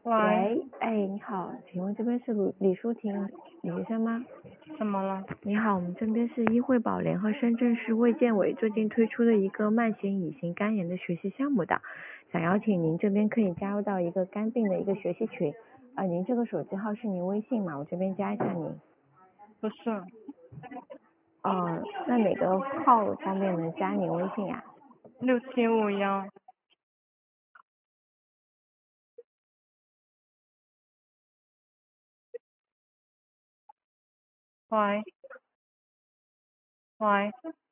喂， 喂，哎，你好，请问这边是李淑婷李医生吗？ 怎么了？ 你好，我们这边是医惠保联合深圳市卫健委最近推出的一个慢性乙型肝炎的学习项目的，想邀请您这边可以加入到一个肝病的一个学习群。您这个手机号是您微信吗？我这边加一下您。 不是， 那哪个号方面能加您微信呀？ 6751。喂，喂，